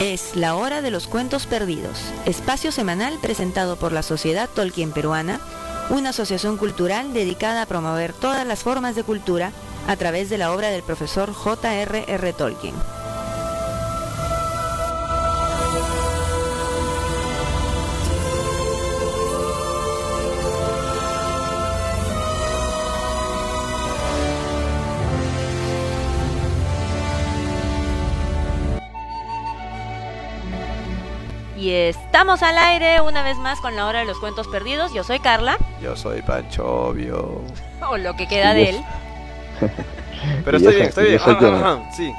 Es la hora de los cuentos perdidos, espacio semanal presentado por la Sociedad Tolkien Peruana, una asociación cultural dedicada a promover todas las formas de cultura a través de la obra del profesor J.R.R. Tolkien. Y estamos al aire una vez más con la hora de los cuentos perdidos. Yo soy Carla. Yo soy Pancho, obvio. O lo que queda de él. Pero estoy bien. Sí.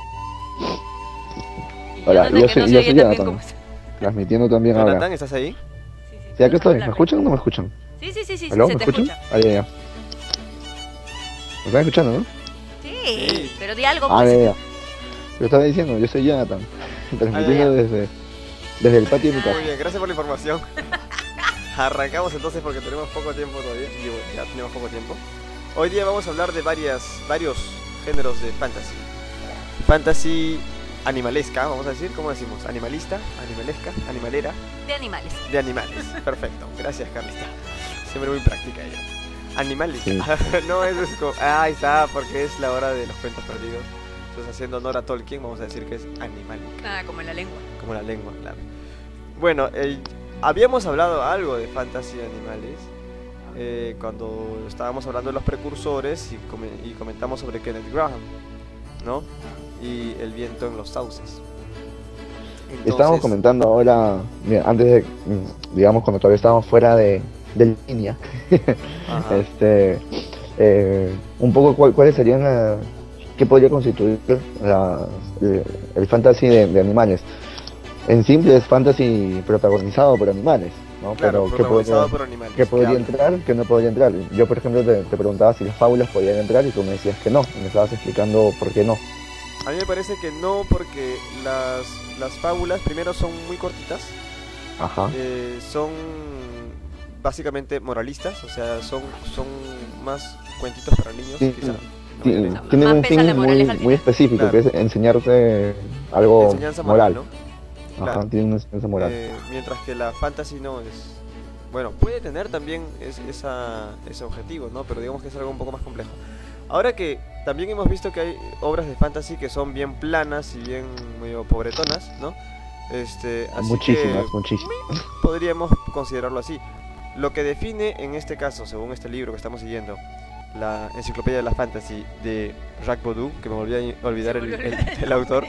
Hola, yo soy Jonathan. Transmitiendo también ahora. Jonathan, ¿estás ahí? Sí, aquí estoy. ¿Me escuchan o no me escuchan? Sí, ¿Aló? se ¿Me te escuchan? escucha. Ah, ya. ¿Me están escuchando, no? Sí, pero di algo. Ah, Pues. ya. Yo estaba diciendo, yo soy Jonathan. Transmitiendo desde el patio de mi casa. Muy bien, gracias por la información. Arrancamos entonces porque tenemos poco tiempo todavía. Digo, ya tenemos poco tiempo. Hoy día vamos a hablar de varios géneros de fantasy. Fantasy animalesca, vamos a decir, ¿cómo decimos? Animalista, animalesca, animalera. De animales. De animales, perfecto. Gracias, Carlita. Siempre muy práctica ella. Animales. Sí. No, eso es como... ahí está, porque es la hora de los cuentos perdidos. Entonces, haciendo honor a Tolkien, vamos a decir que es animalica. Ah, como en la lengua. Como la lengua, claro. Bueno, habíamos hablado algo de fantasy animales cuando estábamos hablando de los precursores y comentamos sobre Kenneth Graham, ¿no? Y el viento en los sauces. Entonces, Estábamos comentando ahora, mira, antes de, digamos, cuando todavía estábamos fuera de línea, un poco cuáles serían, qué podría constituir el fantasy de animales. En simple es fantasy protagonizado por animales, ¿no? Claro, Pero protagonizado por animales. ¿qué podría entrar? ¿Qué no podría entrar? Yo, por ejemplo, te preguntaba si las fábulas podían entrar y tú me decías que no, y me estabas explicando por qué no. A mí me parece que no, porque las fábulas primero son muy cortitas. Ajá. Son básicamente moralistas, o sea, son más cuentitos para niños, Sí, quizá. Tienen Más un pesa la fin moraleja al muy final. específico, Claro. que es enseñarte algo Enseñanza moral. ¿no? Ajá, Claro. tiene una enseñanza moral. Mientras que la fantasy no es... Bueno, puede tener también ese objetivo, ¿no? Pero digamos que es algo un poco más complejo. Ahora que también hemos visto que hay obras de fantasy que son bien planas y bien medio pobretonas, ¿no? Así Muchísimas. que podríamos considerarlo así. Lo que define en este caso, según este libro que estamos siguiendo, la enciclopedia de la fantasy de Jacques Baudou, que me volví a olvidar el autor,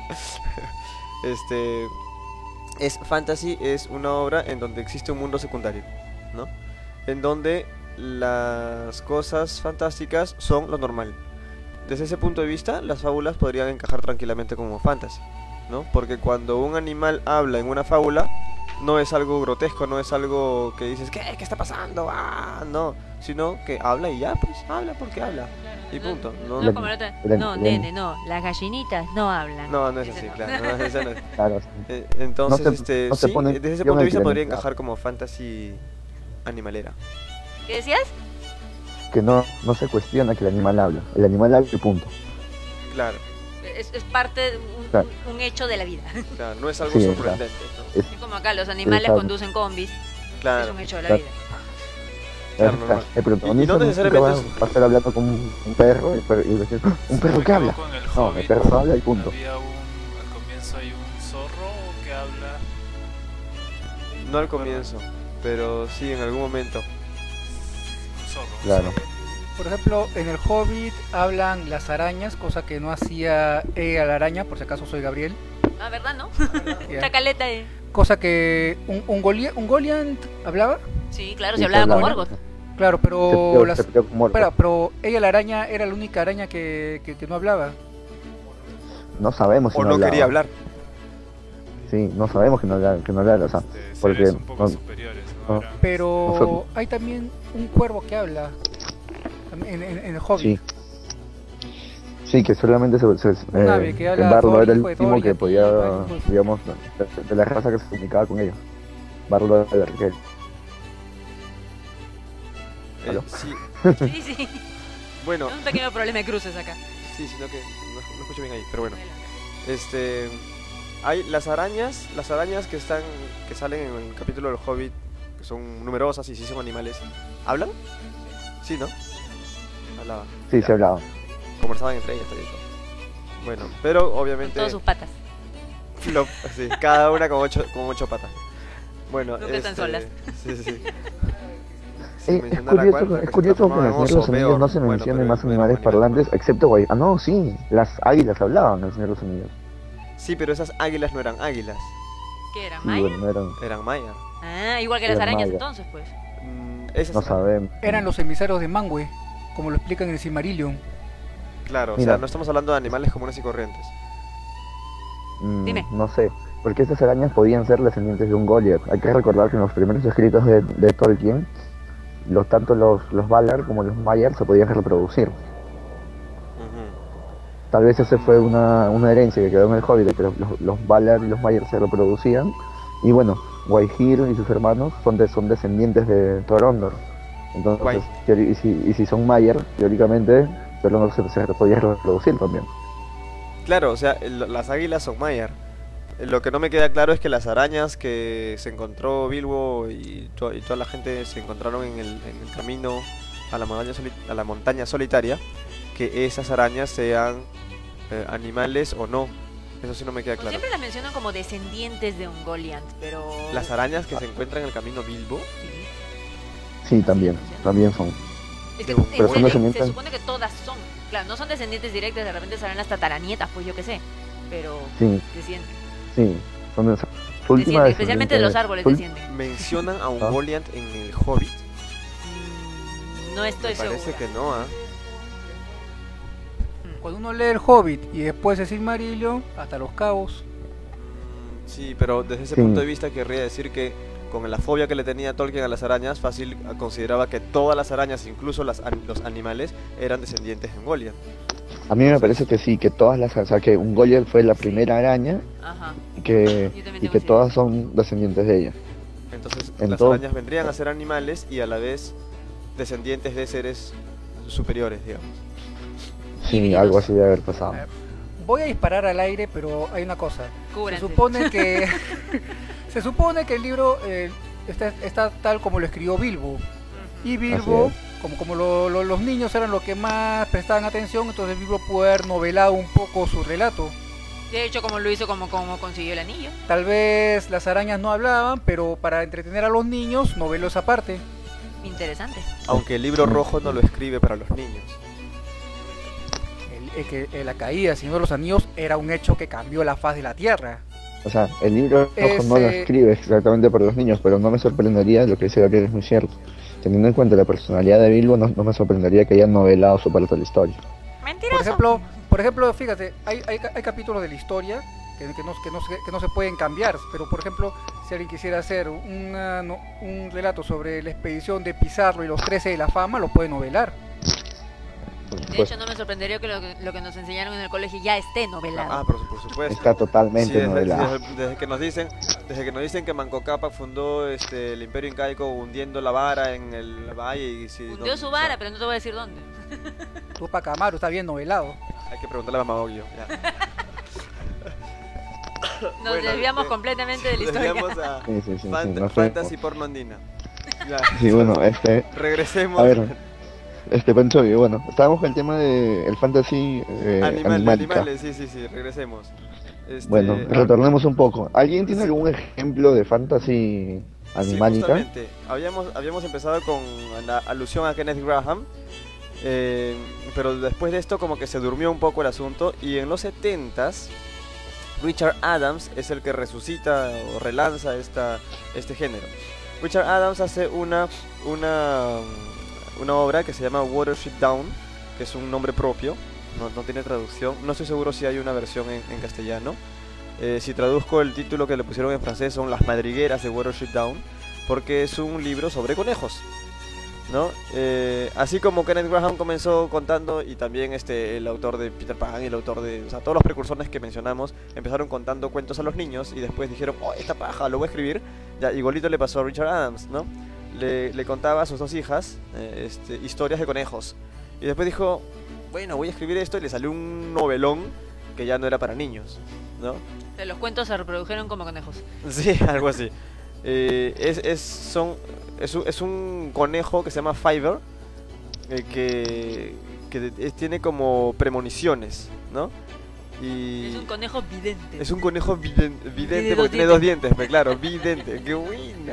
fantasy es una obra en donde existe un mundo secundario, ¿no? En donde las cosas fantásticas son lo normal. Desde ese punto de vista, las fábulas podrían encajar tranquilamente como fantasy, ¿no? Porque cuando un animal habla en una fábula, no es algo grotesco, no es algo que dices, ¿qué está pasando? No, sino que habla y ya, pues, habla porque habla. Y punto. No, como la otra. No, nene, no. Las gallinitas no hablan. No es así, claro. No, esa no es. Claro. Entonces, no se sí, pone desde ese punto de vista guión podría claro. encajar como fantasy animalera. ¿Qué decías? Que no se cuestiona que el animal habla. El animal habla y punto. Claro, Es parte de Claro. un hecho de la vida. claro, no es algo Sí, sorprendente, ¿no? Es Como acá, los animales Exacto. conducen combis. Claro. Es un hecho de la Claro. vida. Claro, normal. el protagonista Y no nunca necesariamente va a estar hablando con un perro y decir, ¿un perro que habla? No, el perro habla y punto. Al comienzo hay un zorro que habla. No al comienzo, pero sí en algún momento. Un zorro. Claro. Por ejemplo, en el Hobbit hablan las arañas, cosa que no hacía ella la araña, por si acaso soy Gabriel. Ah, ¿verdad, no? Ya. Esta caleta de... Cosa que un Goliath hablaba, Sí, claro, Sí, se hablaba con hablaba. Morgoth. claro, pero Se peleó con Morgoth. espera, pero ella la araña era la única araña que no hablaba. No sabemos si O no no hablaba. quería hablar. Sí, no sabemos que no hablaba, o sea, porque Seres un poco no- superiores, no. ¿no? Eran- Pero hay también un cuervo que habla en el Hobbit. Sí, que solamente Un ave que habla Barlo todo era el hijo de último Thor y que aquí, podía, varios. digamos, de la raza que se comunicaba con ellos. Barlo era Raquel. ¿Aló? Sí, Sí. bueno, Un pequeño problema de cruces acá. sí, sino que no escucho bien ahí, pero bueno. Hay las arañas que salen en el capítulo del Hobbit, que son numerosas y sí son animales. ¿Hablan? Sí, ¿no? Hablaban. Sí, se hablaba. Conversaban entre ellas también. Bueno, pero Con obviamente todas sus patas. sí, cada una con ocho patas. Bueno, Nunca están solas. Sí, sí, sí. Es mencionar la cual, la curioso, que es se curioso que en transformaba el en Señor de los oso, Anillos no Beorn. se Bueno, mencionen pero más eran animales parlantes, parlantes. excepto Guay. Ah, no, sí, las águilas hablaban en el Señor de los Anillos. Sí, pero esas águilas no eran águilas, ¿Qué era, Sí, Maya? bueno, no eran, eran mayas. Ah, igual que las Eran arañas mayas. entonces, pues. Esas no eran- sabemos. Eran los emisarios de Manwë, como lo explican en el Silmarillion. Claro, o Mira. sea, no estamos hablando de animales comunes y corrientes. Dime. No sé, porque estas arañas podían ser descendientes de un Goliath. Hay que recordar que en los primeros escritos de Tolkien, tanto los Valar como los Maiar se podían reproducir. Ujú. Tal vez esa fue una herencia que quedó en el Hobbit, que los Valar y los Maiar se reproducían. Y bueno, Guaihir y sus hermanos son descendientes de Torondor. Entonces, Guay. y si son Maiar, teóricamente, Torondor se podía reproducir también. Claro, o sea, las águilas son Maiar. Lo que no me queda claro es que las arañas que se encontró Bilbo y toda la gente se encontraron en el camino a la montaña solitaria, que esas arañas sean animales o no. Eso sí no me queda Pues claro. siempre las mencionan como descendientes de un Goliath, pero... Las arañas que se encuentran en el camino Bilbo, Sí. Sí, también son. Es que Pero son se descendientes. supone que todas son. Claro, no son descendientes directos, de repente serán las tataranietas, pues yo qué sé. Pero Sí, descienden. sí, son de su última Descienden, especialmente de los descendiente- árboles su ul- descienden. mencionan a un Ah. Goliath en el Hobbit. No estoy Me parece segura. que no, ¿ah? Cuando uno lee el Hobbit y después el Silmarillion, hasta los cabos. Sí, pero desde ese Sí. punto de vista querría decir que con la fobia que le tenía Tolkien a las arañas, fácil consideraba que todas las arañas, incluso los animales, eran descendientes de un Goliath. A mí me parece que sí, que todas las, o sea, que un Goliath fue la primera araña Ajá. y que, Yo también y tengo que esa todas son descendientes de ella. Entonces En las todo- arañas vendrían a ser animales y a la vez descendientes de seres superiores, digamos. Sí, Divinos. algo así de haber pasado. Voy a disparar al aire, pero hay una cosa. Se Cúbranse. supone que se supone que el libro está tal como lo escribió Bilbo. Y Bilbo, Así como los niños eran los que más prestaban atención, entonces Bilbo puede haber novelado un poco su relato. De hecho, como lo hizo, como consiguió el anillo. Tal vez las arañas no hablaban, pero para entretener a los niños noveló esa parte. Interesante. Aunque el libro rojo no lo escribe para los niños. La caída del Señor de los Anillos era un hecho que cambió la faz de la Tierra. O sea, el libro rojo no lo Ese- escribe exactamente para los niños, pero no me sorprendería, lo que dice Gabriel es muy cierto. Teniendo en cuenta la personalidad de Bilbo, no me sorprendería que hayan novelado su parte de la historia. Mentiroso. Por ejemplo, fíjate, hay capítulos de la historia que no se pueden cambiar, pero por ejemplo, si alguien quisiera hacer un relato sobre la expedición de Pizarro y los 13 de la fama, lo puede novelar. Por De supuesto, hecho, no me sorprendería que lo que nos enseñaron en el colegio ya esté novelado. Ah, por supuesto. está totalmente Sí, novelado. desde que nos dicen que Manco Cápac fundó el Imperio Incaico hundiendo la vara en el valle y si Hundió su vara, pero no te voy a decir dónde. Tupac Amaru está bien novelado. hay que preguntarle a Mamá Ogio. Nos Bueno, desviamos de- completamente de la historia. Desviamos a Sí, no sé. fantasy porno andina. Ya. Sí, bueno, Regresemos. a ver, Pancho, y bueno, estábamos con el tema de el fantasy animálica. Animales, sí, regresemos. Bueno, retornemos un poco. ¿Alguien tiene algún ejemplo de fantasy animálica? Sí, justamente. Habíamos empezado con la alusión a Kenneth Graham, pero después de esto como que se durmió un poco el asunto y en los 70s Richard Adams es el que resucita o relanza este género. Richard Adams hace una obra que se llama Watership Down, que es un nombre propio, no tiene traducción, no estoy seguro si hay una versión en castellano. Si traduzco el título que le pusieron en francés son Las madrigueras de Watership Down, porque es un libro sobre conejos, ¿no? Así como Kenneth Graham comenzó contando, y también el autor de Peter Pan y el autor de... O sea, todos los precursores que mencionamos empezaron contando cuentos a los niños y después dijeron, oh, esta paja, lo voy a escribir. Ya, igualito le pasó a Richard Adams, ¿no? Le contaba a sus dos hijas historias de conejos. Y después dijo, bueno, voy a escribir esto y le salió un novelón que ya no era para niños. ¿no? Los cuentos se reprodujeron como conejos. Sí, algo así. Es un conejo que se llama Fiverr, tiene como premoniciones, ¿no? Y Es un conejo vidente. es un conejo vidente dos porque tiene dos dientes, pero claro, vidente, qué buena.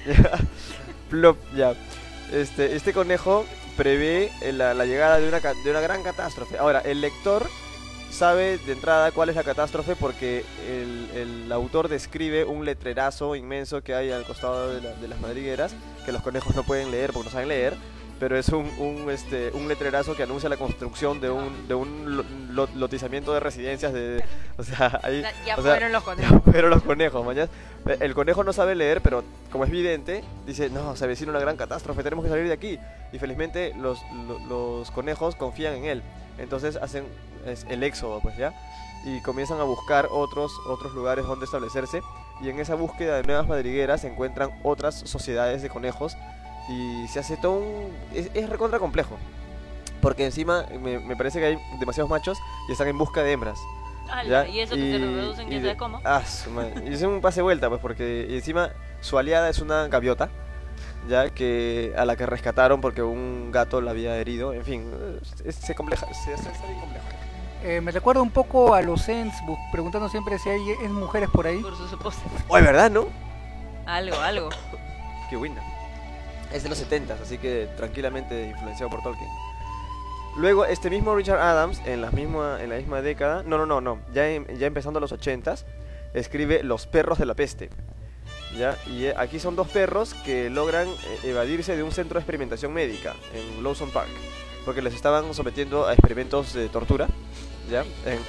Plop, ya. Este conejo prevé la llegada de una gran catástrofe. Ahora, el lector sabe de entrada cuál es la catástrofe porque el autor describe un letrerazo inmenso que hay al costado de las madrigueras, que los conejos no pueden leer porque no saben leer, pero es un letrerazo que anuncia la construcción de un lotizamiento de residencias o sea, ahí, Ya o sea, fueron los conejos. pero los conejos, mañas. El conejo no sabe leer, pero como es vidente, dice, no, se avecina una gran catástrofe, tenemos que salir de aquí. Y felizmente los conejos confían en él. Entonces hacen el éxodo, pues ya. Y comienzan a buscar otros lugares donde establecerse. Y en esa búsqueda de nuevas madrigueras se encuentran otras sociedades de conejos. Y se hace todo es recontra complejo. Porque encima me parece que hay demasiados machos y están en busca de hembras. Ala, y eso que se reproducen, quién sabe cómo. Su madre. Y es un pase vuelta, pues, porque encima su aliada es una gaviota, ya que a la que rescataron porque un gato la había herido. En fin, se hace bien complejo. Me recuerda un poco a los Ents, preguntando siempre si hay mujeres por ahí. Por sus esposas. Oye, ¿verdad, no? Algo. Qué buena. Es de los 70s, así que tranquilamente influenciado por Tolkien. Luego, este mismo Richard Adams, en la misma década, ya empezando los 80s, escribe Los perros de la peste. ¿Ya? Y aquí son dos perros que logran evadirse de un centro de experimentación médica en Lawson Park, porque les estaban sometiendo a experimentos de tortura, ¿ya?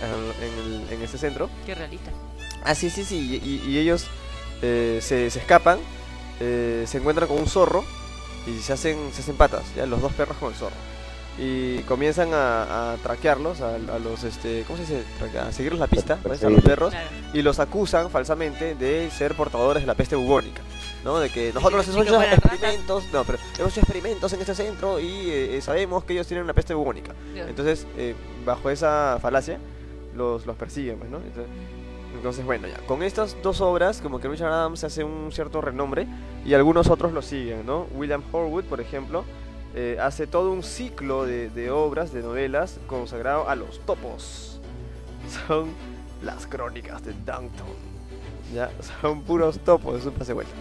En ese centro. Qué realista. Ah, sí, y ellos se escapan, se encuentran con un zorro y se hacen patas, ¿ya? Los dos perros con el zorro. Y comienzan a traquearlos, a los, ¿cómo se dice? A seguirles la pista, ¿ves? A los perros, Claro. y los acusan falsamente de ser portadores de la peste bubónica, ¿no? De que nosotros que hemos hecho fueran experimentos, no, pero hemos hecho experimentos en este centro y sabemos que ellos tienen una peste bubónica. Dios. Entonces, bajo esa falacia, los persiguen, pues, ¿no? Entonces, bueno, ya. Con estas dos obras, como que Richard Adams hace un cierto renombre y algunos otros lo siguen, ¿no? William Horwood, por ejemplo, hace todo un ciclo de obras, de novelas, consagrado a los topos. Son las crónicas de Downton. Ya, son puros topos, es un pase vuelta.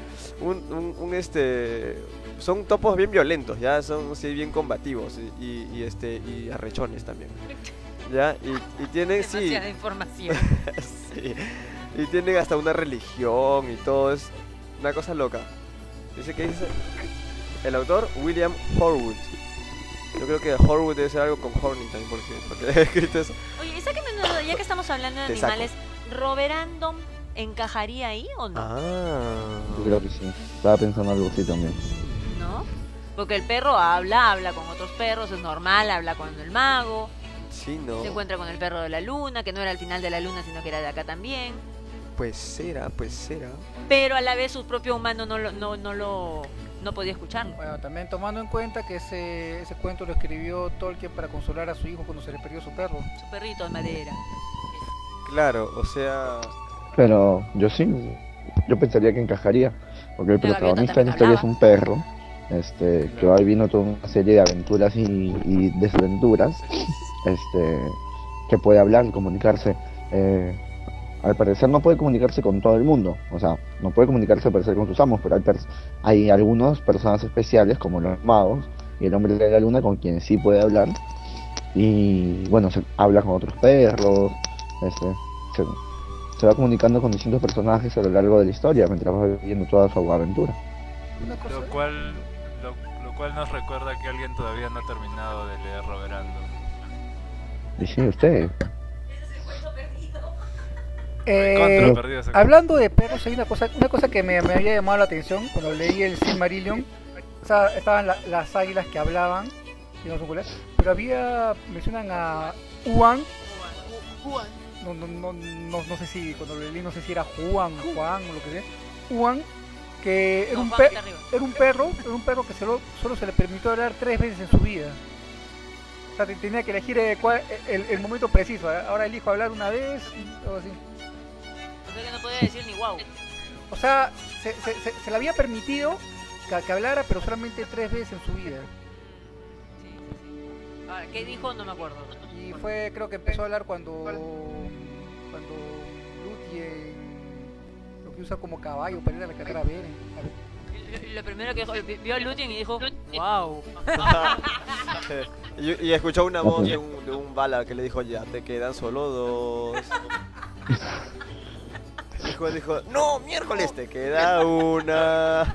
Son topos bien violentos, ya, son sí, bien combativos y arrechones también. Ya, y tienen, sí, Demasiada información. sí, y tienen hasta una religión y todo, es una cosa loca. Dice que dice el autor William Horwood. Yo creo que Horwood debe ser algo con Horny también, porque he escrito eso. Oye, sáquenme una duda, ya que estamos hablando de Te saco. animales, ¿Roverandom encajaría ahí o no? Yo creo que sí. Estaba pensando algo así también. ¿No? Porque el perro habla con otros perros, es normal, habla con el mago, Sí, no. se encuentra con el perro de la luna, que no era el final de la luna, sino que era de acá también. Pues será. Pero a la vez su propio humano no podía escucharlo. Bueno, también tomando en cuenta que ese cuento lo escribió Tolkien para consolar a su hijo cuando se le perdió su perro. Su perrito de madera. Claro, o sea, Pero yo pensaría que encajaría, porque el La gaviota protagonista de la también historia es un perro, que va viviendo toda una serie de aventuras y desventuras, que puede hablar y comunicarse. Al parecer no puede comunicarse con todo el mundo, o sea, no puede comunicarse al parecer con sus amos, pero hay algunas personas especiales como los magos y el hombre de la luna con quienes sí puede hablar, y bueno, se habla con otros perros, se va comunicando con distintos personajes a lo largo de la historia mientras va viviendo toda su aventura. Una cosa, Lo cual nos recuerda que alguien todavía no ha terminado de leer Roverandom. Dice usted. Contra perdido ese- hablando de perros, hay una cosa que me había llamado la atención cuando leí el Silmarillion. Estaban las águilas que hablaban, y no son cuáles, pero mencionan a Uan. No sé si cuando lo leí, no sé si era Juan o lo que sea. Uan, que era No, un, Juan está arriba. era un perro que solo se le permitió hablar 3 veces en su vida. O sea, tenía que elegir el momento preciso. Ahora elijo hablar una vez, o así. O sea que no podía decir ni wow. O sea, se le había permitido que hablara, pero solamente 3 veces en su vida. Sí. Ahora, ¿qué dijo? No me acuerdo. Y creo que empezó a hablar cuando Lutien lo que usa como caballo para ir a la carrera a ver. Lo primero que dijo, vio a Lutien y dijo, wow. y escuchó una voz de un bala que le dijo, ya te quedan solo 2. Dijo, no, miércoles, te queda una.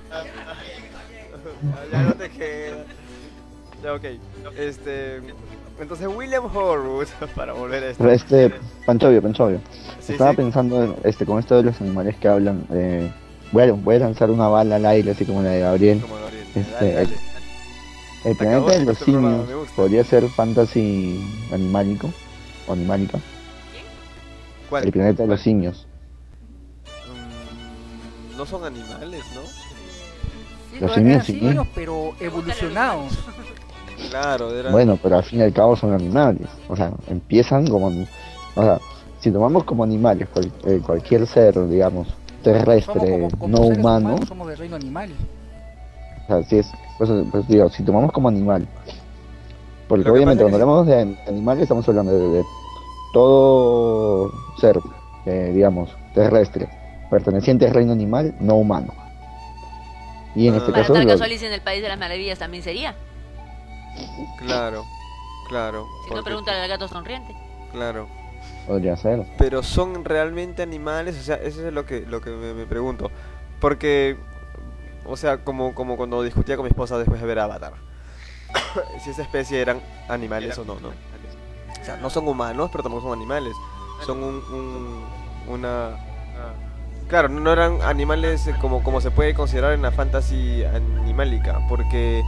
Ya no te queda. Ya, ok. Entonces William Horwood, para volver a esto. Panchovio. Sí, Estaba sí. pensando con esto de los animales que hablan. Voy a lanzar una bala al aire, así como la de Gabriel. Como Gabriel. Dale. El planeta de los simios me gusta. podría ser fantasy animálico o animálica. ¿Cuál? El planeta de los simios. No son animales, ¿no? Sí, Los eran simios sí. simios, pero evolucionados. Claro, era... Bueno, pero al fin y al cabo son animales. O sea, empiezan como... O sea, si tomamos como animales cualquier ser, digamos, terrestre, Como no seres humano, humanos somos del reino animal. o sea, si es, pues digo, si tomamos como animal, porque Lo que obviamente pasa cuando es que hablamos de animales estamos hablando de todo ser, digamos, terrestre, perteneciente al reino animal, no humano. Y en este Para caso, tal caso Alicia en el País de las Maravillas también sería. Claro. Si no, porque- pregúntale al gato sonriente. Claro. podría ser. Pero son realmente animales, o sea, eso es lo que me pregunto. Porque, o sea, como cuando discutía con mi esposa después de ver Avatar. Si esa especie eran animales o no, ¿no? O sea, no son humanos, pero tampoco son animales. Son una... Claro, no eran animales como se puede considerar en la fantasy animálica, porque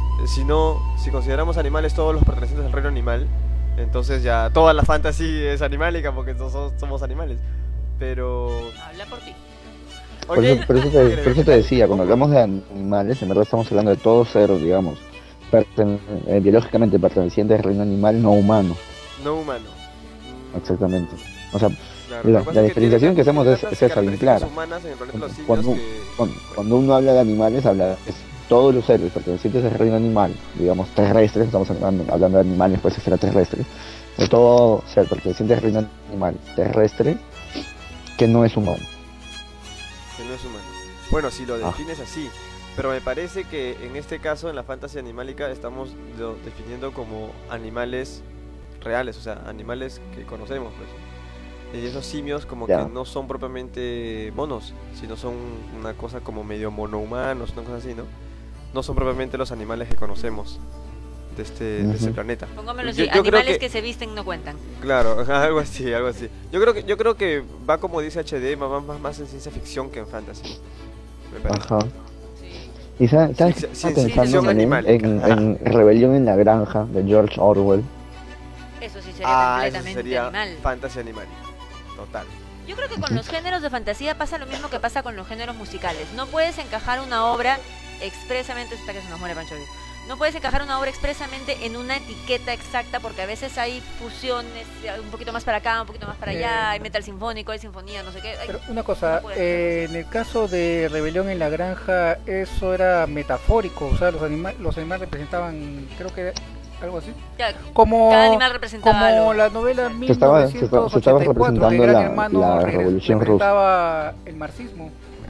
si consideramos animales todos los pertenecientes al reino animal, entonces ya toda la fantasy es animálica porque somos animales. Pero... Habla por ti. Por eso te decía, cuando hablamos de animales, en verdad estamos hablando de todo ser, digamos, biológicamente perteneciente al reino animal no humano. No humano. Exactamente. O sea, Claro, la lo que pasa es diferenciación que hacemos tiene es tantas esa, bien clara. características humanas en el planeta de los simios Cuando, que- cuando uno habla de animales, habla de todos los seres pertenecientes al reino animal, digamos terrestres, estamos hablando de animales, pues extraterrestres, de todo ser perteneciente al reino animal terrestre que no es humano. que no es humano. Bueno, si lo defines así, pero me parece que en este caso, en la fantasía animálica, estamos definiendo como animales reales, o sea, animales que conocemos, pues. Y esos simios como Ya. que no son propiamente monos, sino son una cosa como medio monohumanos, una cosa así, ¿no? No son propiamente los animales que conocemos de este Ujú. planeta. Pongámoslo Yo así, creo animales que- que se visten no cuentan. Claro, algo así. Yo creo que va como dice HD, más en ciencia ficción que en fantasy. Me parece. Ajá. ¿Y sabes qué Ciencia estaba pensando ficción también? animálica. En Rebelión en la Granja de George Orwell? Eso sí sería Eso completamente sería animal. fantasy animálica. Total. Yo creo que con los géneros de fantasía pasa lo mismo que pasa con los géneros musicales. No puedes encajar una obra expresamente, hasta que se nos muere Pancho Villa. No puedes encajar una obra expresamente en una etiqueta exacta porque a veces hay fusiones, un poquito más para acá, un poquito más para allá, hay metal sinfónico, hay sinfonía, no sé qué. Hay- Pero una cosa, no puede en el caso de Rebelión en la Granja, eso era metafórico, o sea, los animales representaban, creo que algo así. ya, Como, cada animal representaba como algo. la novela Se estaba 1984 de representando Gran la Hermano Revolución Rusa. representaba el marxismo.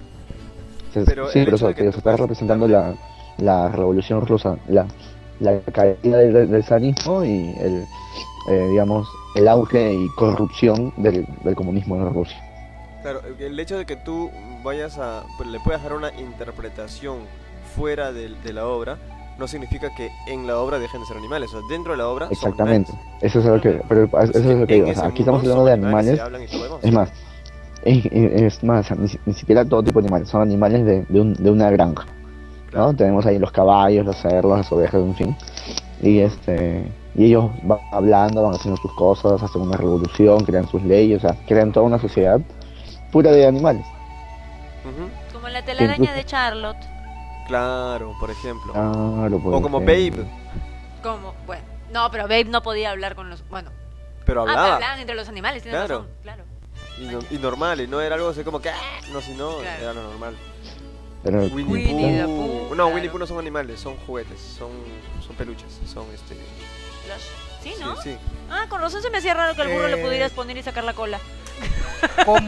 Pero Sí, el pero hecho de eso, que se tú está puedas representando la Revolución Rusa, la caída del zarismo y digamos, el auge y corrupción del comunismo en Rusia. Claro, el hecho de que tú le puedas dar una interpretación fuera de la obra, no significa que en la obra dejen de ser animales. O sea, dentro de la obra son Exactamente. animales. Eso es lo que, pero eso es lo que En digo. O sea, ese aquí estamos mundo hablando de son animales. se hablan y todo lo demás. Es más, es más, ni siquiera todo tipo de animales, son animales de una granja, ¿no? Claro. Tenemos ahí los caballos, los cerdos, las ovejas, en fin. Y ellos van hablando, van haciendo sus cosas, hacen una revolución, crean sus leyes, o sea, crean toda una sociedad pura de animales. Ujú. Como la telaraña incluso- de Charlotte. Claro, por ejemplo. Claro, por O como ejemplo. Babe, Como, bueno, no, pero Babe no podía hablar con los, bueno, pero pero hablaba. hablaban entre los animales, tienes Claro. razón, claro. y normal, y no era algo así como que no, sino Claro. era lo normal. Pero Winnie the Pooh. Pooh, No, claro. Winnie Pooh no son animales, son juguetes, son peluches, son Sí, ¿no? Sí, sí. Ah, con razón se me hacía raro que al burro le Eh, pudieras poner y sacar la cola. Con...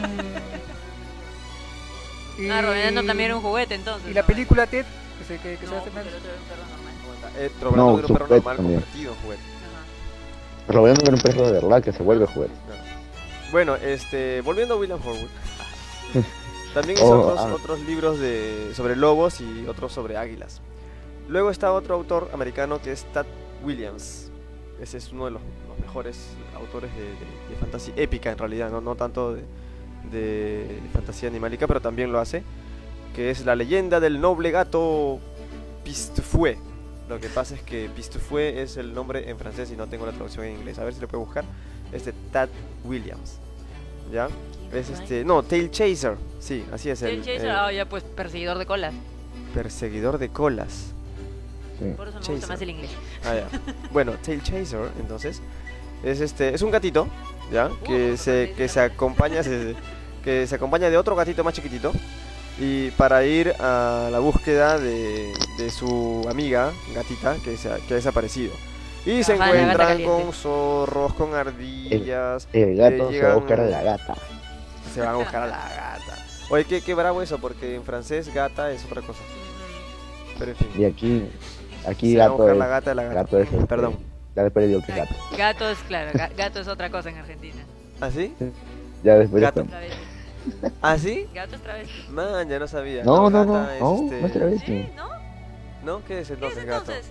y... Rodeando también era un juguete entonces. Y la ¿no? película Ted, que se No, hace porque el otro era un perro normal. Robando No, era un su perro juguete normal también. convertido en juguete. Ajá. Roberto era un perro de verdad que se vuelve juguete. Claro. Bueno, volviendo a William Horwood. También hizo otros libros sobre lobos y otros sobre águilas. Luego está otro autor americano que es Tad Williams. Ese es uno de los mejores autores de fantasía épica en realidad, no tanto de fantasía animálica, pero también lo hace. Que es la leyenda del noble gato Pistefouet. Lo que pasa es que Pistefouet es el nombre en francés y no tengo la traducción en inglés. A ver si lo puedo buscar. Es de Tad Williams. ¿Ya? Es no, Tail Chaser. Sí, así es El Chaser, ya pues perseguidor de colas. perseguidor de colas. Sí. Por eso me Chaser. gusta más el inglés. Ah, ya. Bueno, Tail Chaser, entonces, es un gatito, ¿ya? Que se acompaña que se acompaña de otro gatito más chiquitito y para ir a la búsqueda de su amiga gatita que ha desaparecido. Y se Ajá, la gata encuentran caliente. con zorros, con ardillas. El gato se va a llegan- buscar a la gata. Se van a buscar a la gata. Oye, qué bravo eso, porque en francés gata es otra cosa. Pero en fin. Y aquí Se va a gato buscar es, la gata de la gata. gato es Perdón. Ya después le digo que es gato. Gato es, claro, gato es otra cosa en Argentina. ¿Ah, sí? Ya después le Gato. cuento. Travesti. ¿Ah, sí? Gato es travesti. Man, ya no sabía. No, Gata no, es, no, no es travesti. ¿No? ¿No? ¿Qué es ¿Qué es entonces, gato? entonces?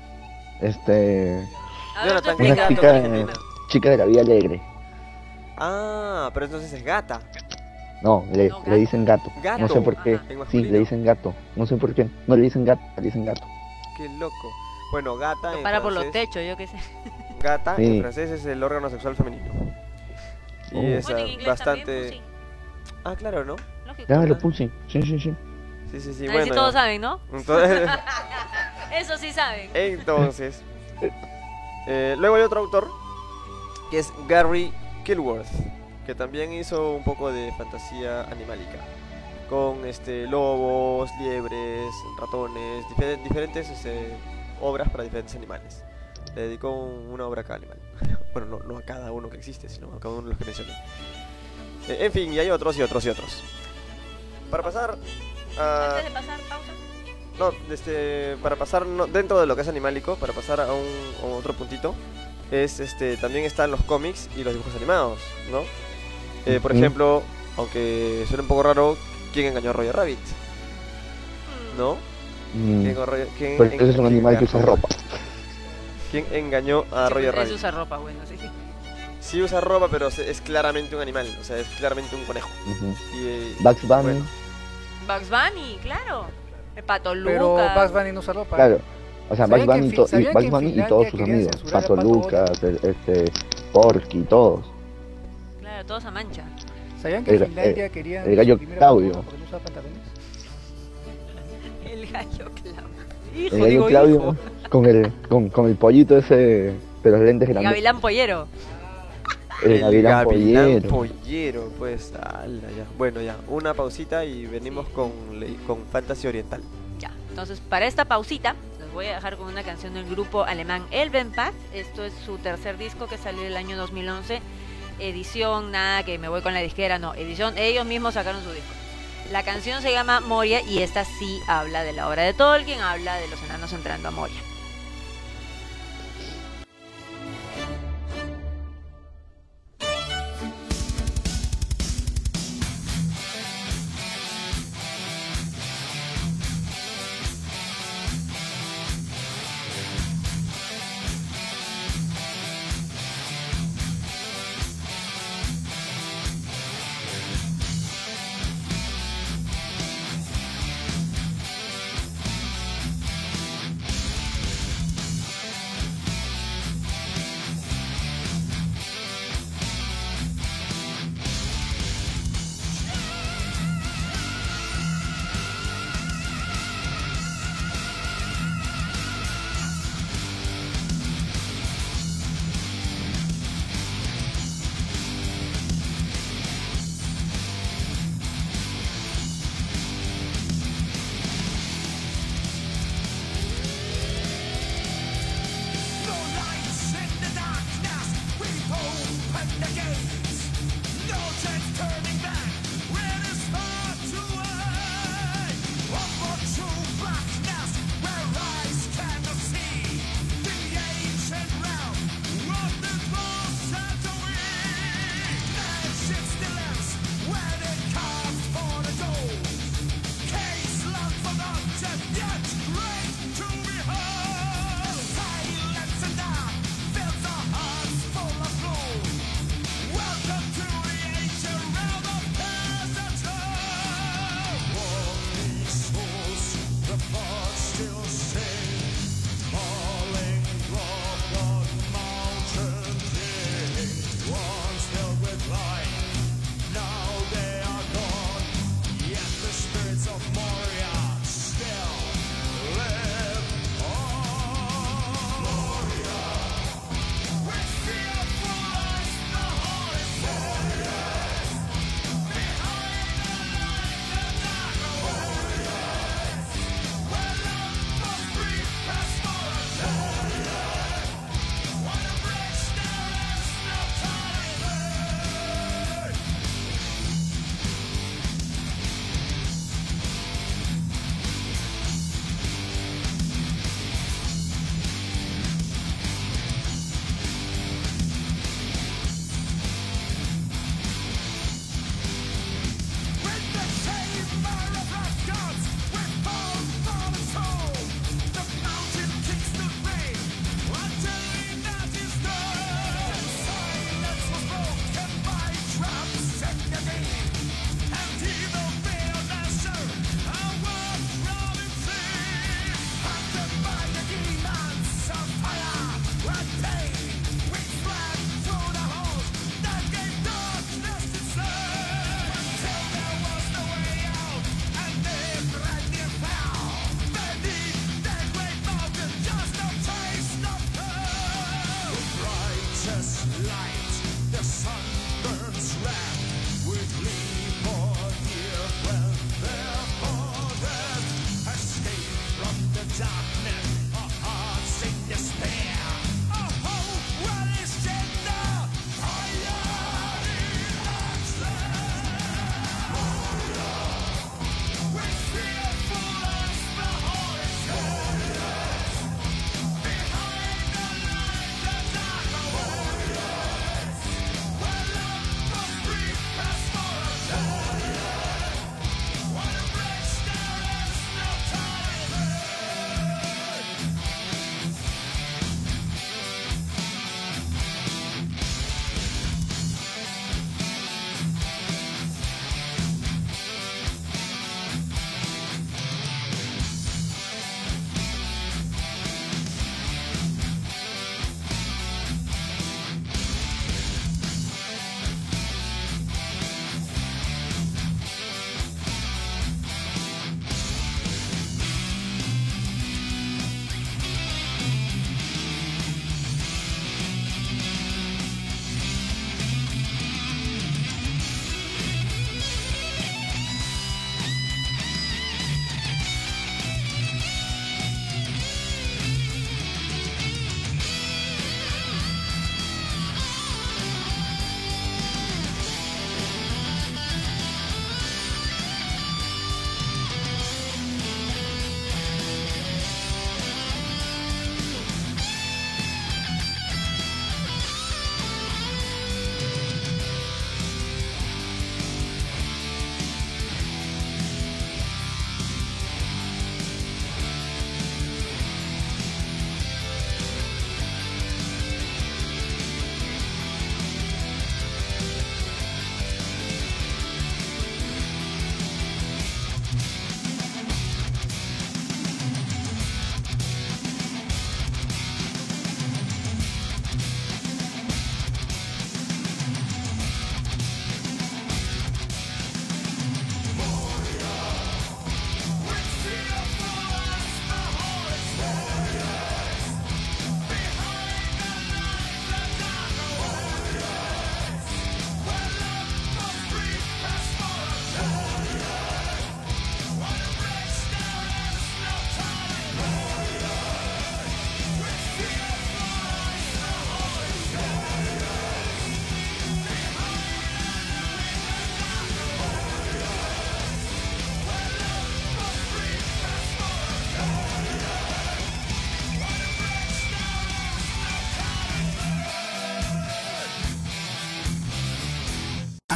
A ver, Jonathan, tú ¿qué Una gato explícame. chica, tiene primero? chica de la vida alegre. Ah, pero entonces es gata. No, No, le gato. dicen gato. Gato. No sé por qué. Ajá. En Sí, masculino. le dicen gato. No sé por qué. No le dicen gato, le dicen gato. Qué loco. Bueno, gata en Para por los francés. techos, yo qué sé. Gata Sí. en francés es el órgano sexual femenino. Y Oh. es Bueno, en inglés bastante. también, Ah, claro, ¿no? pussy. Lógico. Ya lo puse. Sí, sí, sí. Sí, sí, sí. Ahí Bueno, sí todos ya. saben, ¿no? Entonces, Eso sí saben. entonces luego hay otro autor que es Gary Kilworth, que también hizo un poco de fantasía animálica con lobos, liebres, ratones, diferentes obras para diferentes animales. Le dedicó una obra a cada animal. Bueno, no a cada uno que existe, sino a cada uno de los que mencioné. En fin, y hay otros y otros y otros. Para pasar a... Antes de pasar, pausa. No, para pasar dentro de lo que es animálico, para pasar a otro puntito, es también están los cómics y los dibujos animados, ¿no? Por Ujú. ejemplo, aunque suene un poco raro, ¿quién engañó a Roger Rabbit? ¿No? Mm, ¿Quién Pero ese es un animal que usa engañó- ropa. ¿Quién engañó a Sí, Roger pues, Rabbit? es usar ropa, bueno, sí. Sí usa ropa, pero es claramente un animal, o sea, es claramente un conejo. Ujú. Y, Bugs Bunny. bueno, Bugs Bunny, claro. El Pato Pero Lucas. Bugs Bunny no usa ropa. Claro. O sea, Bugs ¿Sabían que Bunny, en Fin- sabían que Bugs en Bunny y Finlandia todos sus querían amigos. censurar a Pato Pato Lucas, Porky, todos. Claro, todos a mancha. ¿Sabían que en El- Finlandia querían el gallo suprimir a Claudio. Pato porque no usaba pantalones? El gallo Claudio. El Hijo, gallo digo Claudio hijo. con el pollito ese de los lentes El grandes. gavilán pollero. El gavilán pollero. pollero, pues, ala, ya. Bueno, ya, una pausita y venimos con Fantasy Oriental. Ya, entonces para esta pausita los voy a dejar con una canción del grupo alemán Elvenpath. Esto es su tercer disco que salió el año 2011. Edición, nada que me voy con la disquera, no, edición, ellos mismos sacaron su disco. La canción se llama Moria y esta sí habla de la obra de Tolkien, habla de los enanos entrando a Moria.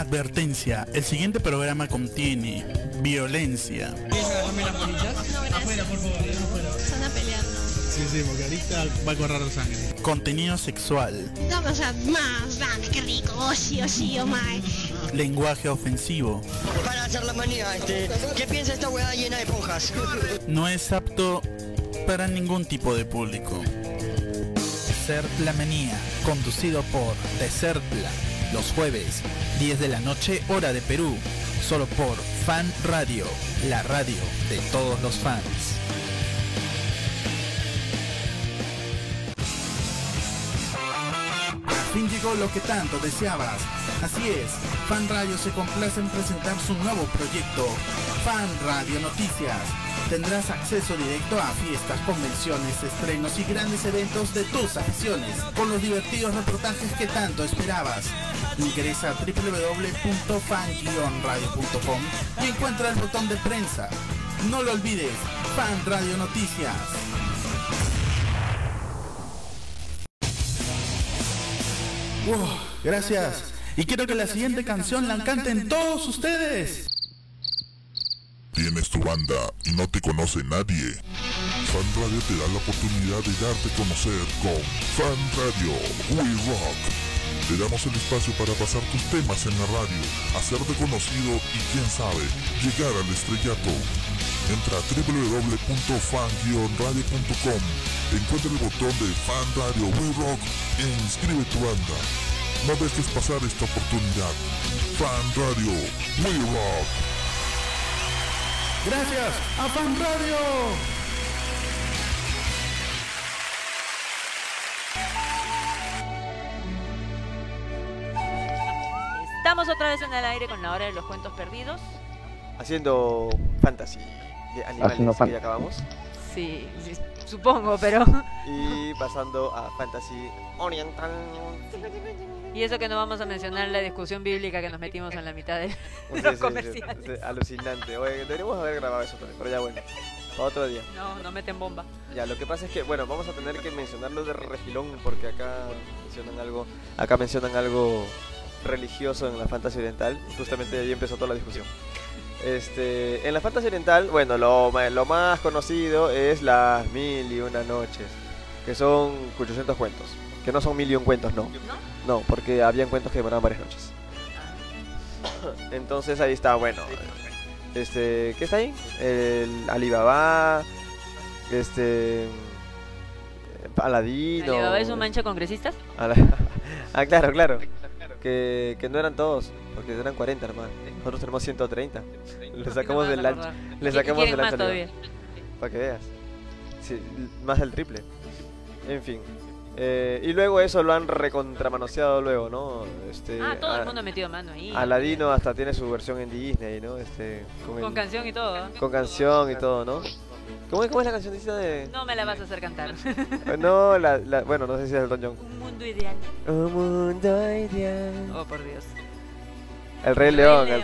Advertencia, el siguiente programa contiene violencia. ¿Quieres agarrarme las bolitas? No, gracias. Afuera, por favor, afuera. Están a pelear, ¿no? Sí, porque ahorita va a correr sangre. Contenido sexual. No, o sea, más, dame, qué rico. Oh, sí, oh, my. Lenguaje ofensivo. Para hacer la manía, ¿qué piensa esta hueá llena de ponjas? No es apto para ningún tipo de público. Ser la Manía, conducido por Desertla, los jueves, 10 de la noche, hora de Perú, solo por Fan Radio, la radio de todos los fans. Al fin llegó lo que tanto deseabas. Así es, Fan Radio se complace en presentar su nuevo proyecto, Fan Radio Noticias. Tendrás acceso directo a fiestas, convenciones, estrenos y grandes eventos de tus aficiones, con los divertidos reportajes que tanto esperabas. Ingresa a www.fan-radio.com y encuentra el botón de prensa. No lo olvides, Fan Radio Noticias. Gracias. Y quiero que la siguiente canción la canten todos ustedes. Tienes tu banda y no te conoce nadie. Fan Radio te da la oportunidad de darte a conocer con Fan Radio We Rock. Te damos el espacio para pasar tus temas en la radio, hacerte conocido y quién sabe, llegar al estrellato. Entra a www.fan-radio.com, encuentra el botón de Fan Radio We Rock e inscribe tu banda. No dejes pasar esta oportunidad. Fan Radio We Rock. Gracias a Fan Radio. Estamos otra vez en el aire con la hora de los cuentos perdidos. Haciendo fantasy de animales que ya acabamos. Sí, supongo, pero... Y pasando a fantasy oriental. Y eso que no vamos a mencionar la discusión bíblica que nos metimos en la mitad de Sí, los sí, comerciales. sí, alucinante. Oye, deberíamos haber grabado eso también, pero ya bueno. Para otro día. No meten bomba. Ya, lo que pasa es que, bueno, vamos a tener que mencionarlo de refilón porque acá mencionan algo religioso en la fantasía oriental y justamente ahí empezó toda la discusión. En la fantasía oriental, bueno, lo más conocido es las 1001 noches, que son 800 cuentos, que no son 1001 cuentos, no. No, porque habían cuentos que demoraban varias noches. Entonces ahí está, bueno, ¿qué está ahí? El Alibaba, Aladino. ¿Alibaba es un mancha congresistas? Claro. Que no eran todos, porque eran 40 hermano. Nosotros tenemos 130. Le sacamos del ancho. Le sacamos del ancho. Para que veas. Sí, más del triple. En fin. Y luego eso lo han recontramanoseado luego, ¿no? Todo el mundo ha metido mano ahí. Aladino hasta tiene su versión en Disney, ¿no? Con canción y todo. Con canción y todo, ¿no? ¿Cómo es la cancioncita de...? No me la vas a hacer cantar. No, bueno, no sé si es Elton John. Un mundo ideal. Un mundo ideal. Oh, por Dios. El Rey León es...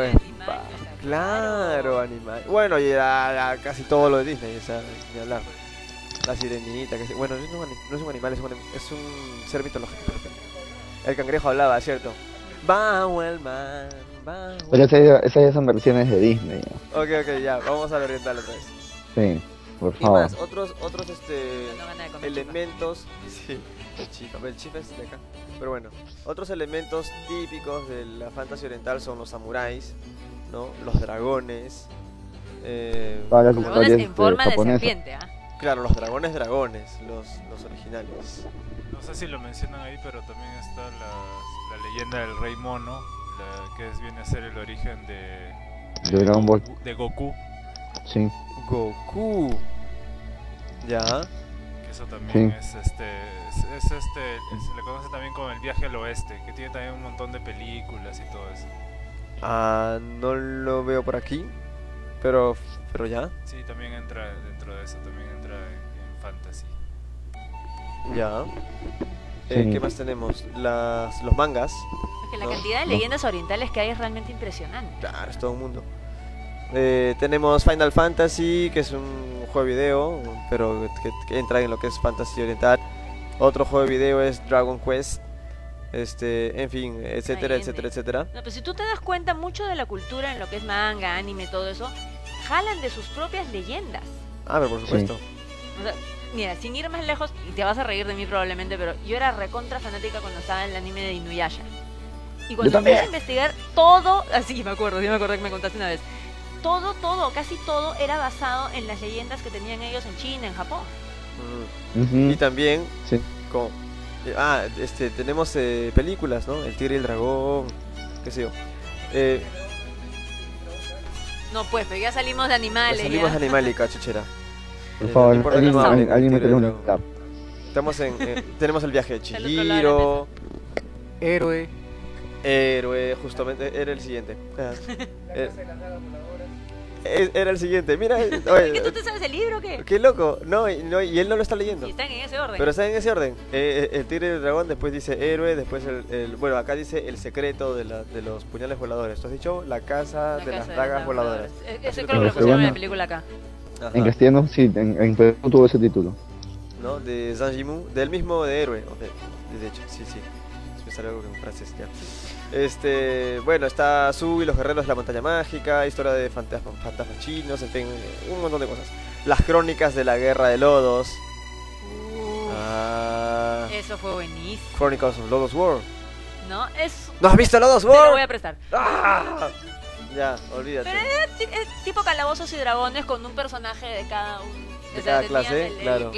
Claro, animal. Bueno, y casi todo lo de Disney, o sea, ni hablar. La sirenita, bueno, no es un animal, es un ser mitológico. El cangrejo hablaba, ¿cierto? Bauelman, Bauelman. Pero esas ya son versiones de Disney. Ok, ya, vamos a orientar otra vez. Sí, por favor. Y más, otros elementos. Sí, el chif es de acá. Pero bueno, otros elementos típicos de la fantasía oriental son los samuráis, ¿no? Los dragones. Dragones en forma de serpiente, ¿ah? Claro, los dragones, los originales. No sé si lo mencionan ahí, pero también está la leyenda del Rey Mono, que viene a ser el origen de Dragon Ball. De Goku. Sí. Goku. Ya. Que eso también sí. Se le conoce también como el viaje al oeste, que tiene también un montón de películas y todo eso. No lo veo por aquí, pero ya. Sí, también entra dentro de eso, también entra en fantasy. Ya. ¿Qué más tenemos? Los mangas. Porque la cantidad de leyendas orientales que hay es realmente impresionante. Claro, es todo un mundo. Tenemos Final Fantasy, que es un juego de video, pero que entra en lo que es fantasy oriental. Otro juego de video es Dragon Quest, en fin, etcétera, Ay, etcétera, etcétera. No, pues si tú te das cuenta, mucho de la cultura en lo que es manga, anime, todo eso, jalan de sus propias leyendas. Ah, pero por supuesto. O sea, mira, sin ir más lejos, y te vas a reír de mí probablemente, pero yo era recontra fanática cuando estaba en el anime de Inuyasha. Y cuando empecé a investigar todo, así me acuerdo que me contaste una vez, todo, casi todo era basado en las leyendas que tenían ellos en China, en Japón. Y también tenemos películas, ¿no? El Tigre y el Dragón, qué sé yo. No, pues, pero ya salimos de animales. Salimos de Animalica, chuchera. Por favor, alguien me pregunta. Tenemos el viaje de Chihiro. Héroe, justamente, era el siguiente. Era el siguiente, mira. Oye, ¿Qué tú te sabes el libro o qué? Qué loco, no, y él no lo está leyendo. Y están en ese orden. Pero están en ese orden. El Tigre y el Dragón, después dice Héroe, después bueno, acá dice El secreto de los puñales voladores. ¿Tú has dicho? La casa de las dagas voladoras. Ese creo que lo pusieron en la película acá. Ajá. En castellano, sí, en Perú tuvo ese título. ¿No? De Zhang Yimou, del mismo de Héroe. De hecho, sí. Me sale algo en francés ya. Bueno, está Su y los guerreros de la montaña mágica, historia de fantasmas chinos, en fin, un montón de cosas. Las crónicas de la guerra de lodos. Eso fue buenísimo. Chronicles of Lodos War. ¿No? ¿No has visto Lodos War? Te lo voy a prestar. Ya, olvídate. Pero es tipo calabozos y dragones con un personaje de cada uno. De cada clase, claro.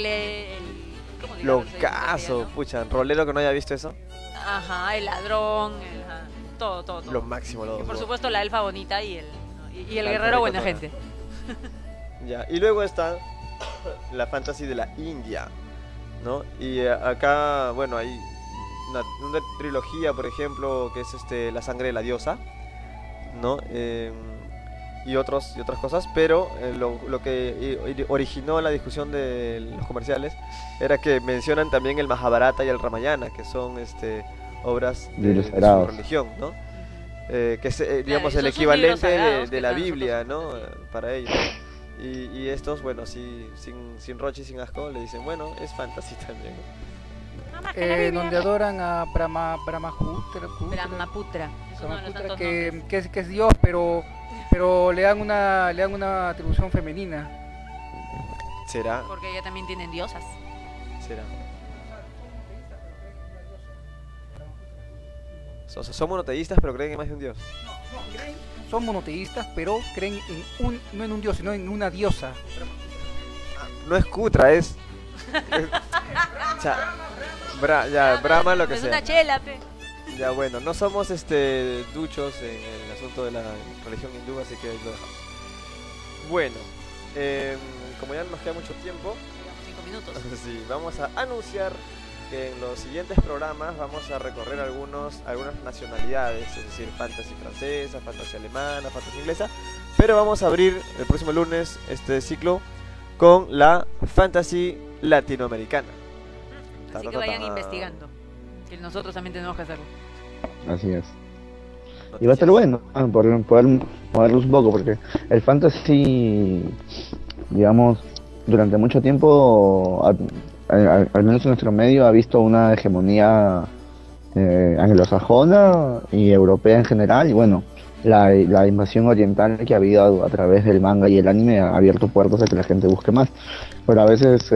Locazo, pucha, rolero que no haya visto eso. Ajá, el ladrón, todo. Lo máximo, y por supuesto la elfa bonita y el guerrero buena gente. Ya, y luego está la fantasy de la India, ¿no? Y acá, bueno, hay una trilogía, por ejemplo, que es La sangre de la diosa, ¿no? Y otras cosas, pero lo que originó la discusión de los comerciales era que mencionan también el Mahabharata y el Ramayana, que son obras de su religión, ¿no? Que es, digamos, el equivalente de la Biblia, ¿no? Para ellos. Y estos, bueno, sin roche y sin asco, le dicen, bueno, es fantasy también. Donde adoran a Brahmaputra, que es Dios, pero le dan una atribución femenina. ¿Será? Porque ella también tienen diosas. ¿Será? O sea, son monoteístas, pero creen en más de un dios. Son monoteístas, pero creen no en un dios, sino en una diosa. No es Kutra, es... o sea, Brahma, lo que es sea. Es una chela, pe. Ya, bueno, no somos duchos en el asunto de la religión hindú, así que ahí lo dejamos. Bueno, como ya no nos queda mucho tiempo, 5 minutos. Sí, vamos a anunciar que en los siguientes programas vamos a recorrer algunas nacionalidades, es decir, fantasy francesa, fantasy alemana, fantasy inglesa, pero vamos a abrir el próximo lunes este ciclo con la fantasy latinoamericana. Así que vayan investigando, que nosotros también tenemos que hacerlo. Así es. Y va a estar bueno poder moverlos un poco, porque el fantasy, digamos, durante mucho tiempo, al menos en nuestro medio, ha visto una hegemonía anglosajona y europea en general, y bueno, la invasión oriental que ha habido a través del manga y el anime ha abierto puertas a que la gente busque más, pero a veces,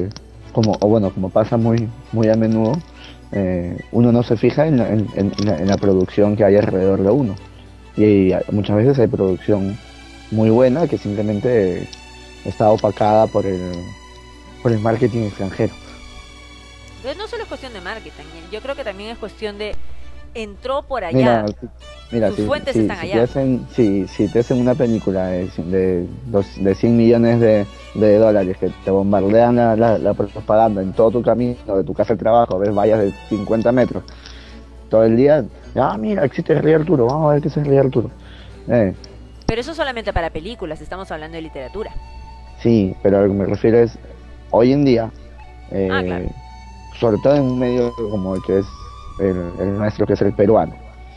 como pasa muy a menudo, uno no se fija en la producción que hay alrededor de uno, y muchas veces hay producción muy buena que simplemente está opacada por el marketing extranjero. Pero no solo es cuestión de marketing, yo creo que también es cuestión de entró por allá. Mira, sus fuentes están allá. Si te hacen una película de 100 millones de dólares que te bombardean la propaganda en todo tu camino, de tu casa al trabajo, ves vallas de 50 metros todo el día, mira, existe el Rey Arturo, vamos a ver qué es el Rey Arturo. Pero eso solamente para películas, estamos hablando de literatura. Sí, pero a lo que me refiero es, hoy en día, claro, sobre todo en un medio como el que es el nuestro, que es el peruano,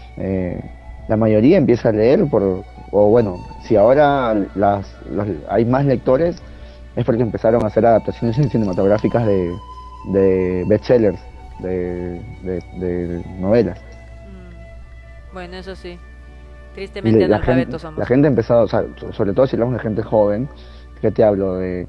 la mayoría empieza a leer si ahora hay más lectores, es porque empezaron a hacer adaptaciones cinematográficas de bestsellers de novelas. Bueno, eso sí. Tristemente analfabetos somos. La gente ha empezado, o sea, sobre todo si hablamos de gente joven, que te hablo de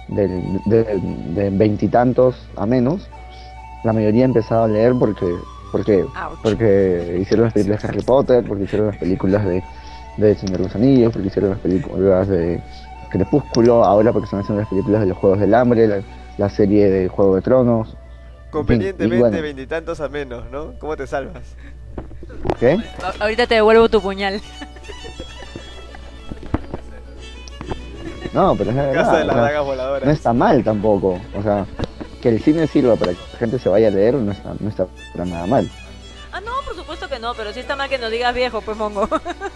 veintitantos a menos, la mayoría ha empezado a leer porque hicieron las películas de Harry Potter, porque hicieron las películas de El Señor de los Anillos, porque hicieron las películas de Crepúsculo, ahora porque están haciendo las películas de los Juegos del Hambre, la serie de Juego de Tronos. Convenientemente veintitantos a menos, ¿no? ¿Cómo te salvas? ¿Qué? Ahorita te devuelvo tu puñal. No, pero es la verdad, Casa de las dagas voladoras. no está mal tampoco. O sea, que el cine sirva para que la gente se vaya a leer no está para nada mal. Ah, no, por supuesto que no, pero sí está mal que nos digas viejo, pues mongo.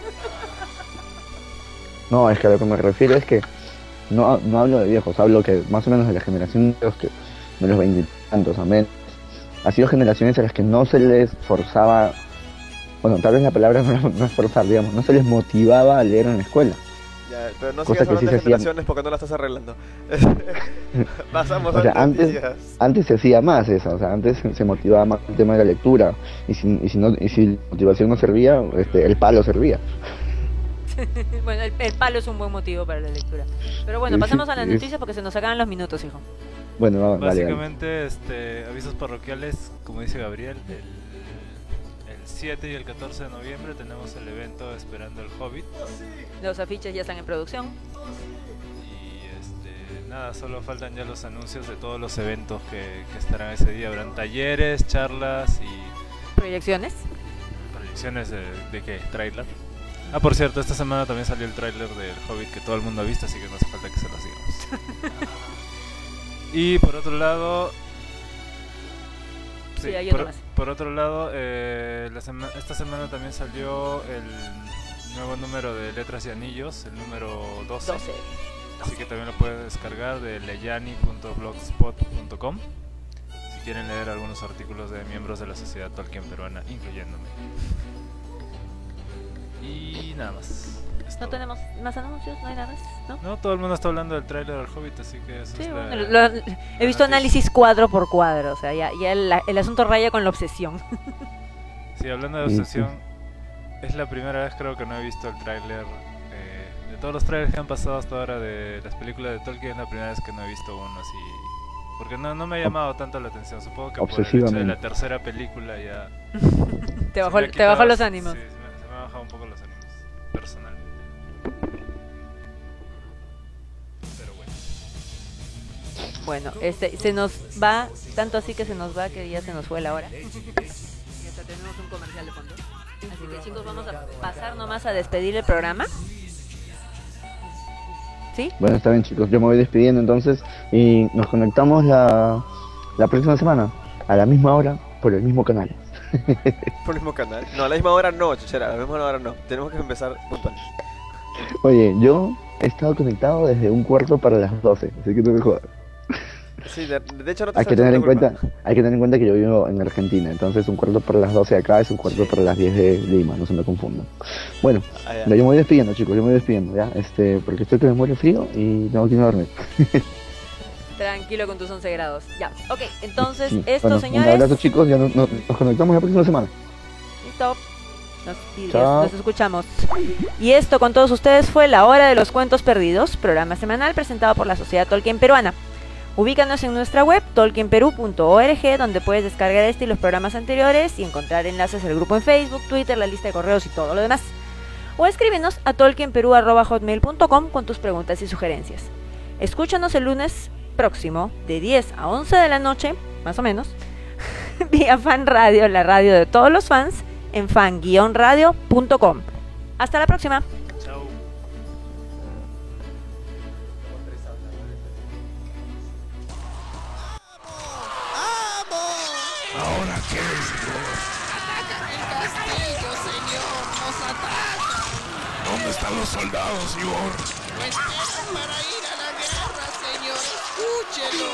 No, es que a lo que me refiero es que no hablo de viejos, hablo que más o menos de la generación de los veintitantos, amén. Ha sido generaciones a las que no se les forzaba, bueno, tal vez la palabra no es forzar, digamos, no se les motivaba a leer en la escuela. Ya, pero no Cosa sigas que hablando sí de se hacía. generaciones porque no la estás arreglando. Pasamos O sea, a noticias. antes se hacía más eso, o sea, antes se motivaba más el tema de la lectura, y si la motivación no servía, el palo servía. Bueno, el palo es un buen motivo para la lectura. Pero bueno, pasemos a las noticias porque se nos acaban los minutos, hijo. Bueno, básicamente, avisos parroquiales, como dice Gabriel, el 7 y el 14 de noviembre tenemos el evento Esperando el Hobbit. Los afiches ya están en producción. Y nada, solo faltan ya los anuncios de todos los eventos que estarán ese día. Habrán talleres, charlas y... ¿Proyecciones? ¿Proyecciones de qué? ¿Tráiler? Ah, por cierto, esta semana también salió el tráiler del Hobbit que todo el mundo ha visto, así que no hace falta que se los digamos. Y por otro lado... Sí, hay por otro lado, esta semana también salió el nuevo número de Letras y Anillos, el número 12. Así que también lo puedes descargar de leyani.blogspot.com si quieren leer algunos artículos de miembros de la Sociedad Tolkien Peruana, incluyéndome. Y nada más. ¿No tenemos más anuncios? ¿No hay nada más? No, todo el mundo está hablando del tráiler del Hobbit, así que eso sí, es bueno, he visto análisis cuadro por cuadro, o sea, ya el asunto raya con la obsesión. Sí, hablando de obsesión, es la primera vez creo que no he visto el tráiler. De todos los trailers que han pasado hasta ahora de las películas de Tolkien, es la primera vez que no he visto uno así. Porque no me ha llamado tanto la atención, supongo que por el hecho de la tercera película ya... te bajó los ánimos. Sí, se me ha bajado un poco los ánimos, personal. Pero bueno, se nos va, tanto así que se nos va que ya se nos fue la hora. Y hasta tenemos un comercial de fondo. Así que chicos, vamos a pasar nomás a despedir el programa. ¿Sí? Bueno, está bien chicos, yo me voy despidiendo entonces y nos conectamos la próxima semana a la misma hora por el mismo canal. ¿Por el mismo canal? No, a la misma hora no, Chichera, a la misma hora no. Tenemos que empezar puntual. Oye, yo he estado conectado desde 1:15 para las 12, así que no me jodas. Sí, de hecho no te hay que tener en cuenta que yo vivo en Argentina, entonces 1:15 para las 12 acá es 1:15 para las 10 de Lima, no se me confundan. Bueno, yo me voy despidiendo chicos, ya, porque estoy que me muero frío y tengo que irme a dormir. Tranquilo con tus 11 grados. Ya, ok, entonces sí. Esto, bueno, señores. Un abrazo chicos, ya nos conectamos la próxima semana. Listo. Nos escuchamos. Y esto con todos ustedes fue La Hora de los Cuentos Perdidos, programa semanal presentado por la Sociedad Tolkien Peruana. Ubícanos en nuestra web tolkienperu.org, donde puedes descargar este y los programas anteriores y encontrar enlaces al grupo en Facebook, Twitter, la lista de correos y todo lo demás. O escríbenos a tolkienperu@hotmail.com con tus preguntas y sugerencias. Escúchanos el lunes próximo de 10 a 11 de la noche, más o menos, vía Fan Radio, la radio de todos los fans, en fan-radio.com. Hasta la próxima. Chao. ¿Ahora qué es, Señor? ¡Atacan el castillo, señor! ¡Nos atacan! ¿Dónde están los soldados, Ivor? ¡No esperan para ir a la guerra, señor! ¡Escúchelo!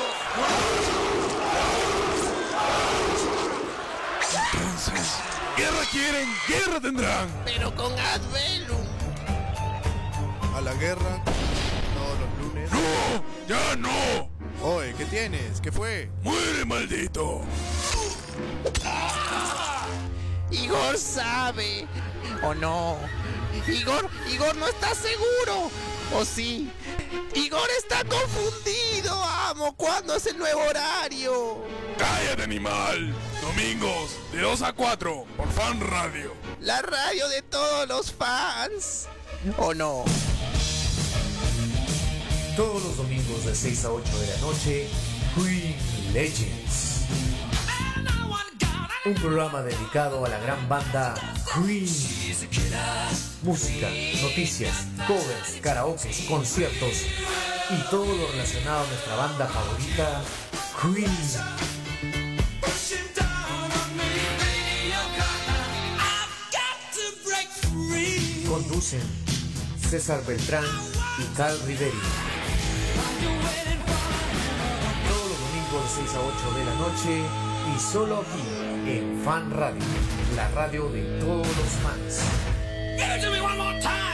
Entonces, ¿guerra quieren? ¡Guerra tendrán! ¡Pero con Advelum! ¿A la guerra? Todos los lunes. ¡No! ¡Ya no! Oye, ¿qué tienes? ¿Qué fue? ¡Muere, maldito! Igor sabe. ¿O no? Igor no está seguro. ¿O sí? Igor está confundido, amo. ¿Cuándo es el nuevo horario? ¡Cállate, animal! Domingos, de 2 a 4, por Fan Radio. La radio de todos los fans. ¿O no? Todos los domingos de 6 a 8 de la noche, Queen Legends. Un programa dedicado a la gran banda Queen. Música, noticias, covers, karaokes, conciertos y todo lo relacionado a nuestra banda favorita, Queen. Conducen César Beltrán y Carl Riveri. Todos los domingos de 6 a 8 de la noche y solo aquí en Fan Radio, la radio de todos los fans. Give it to me one more time.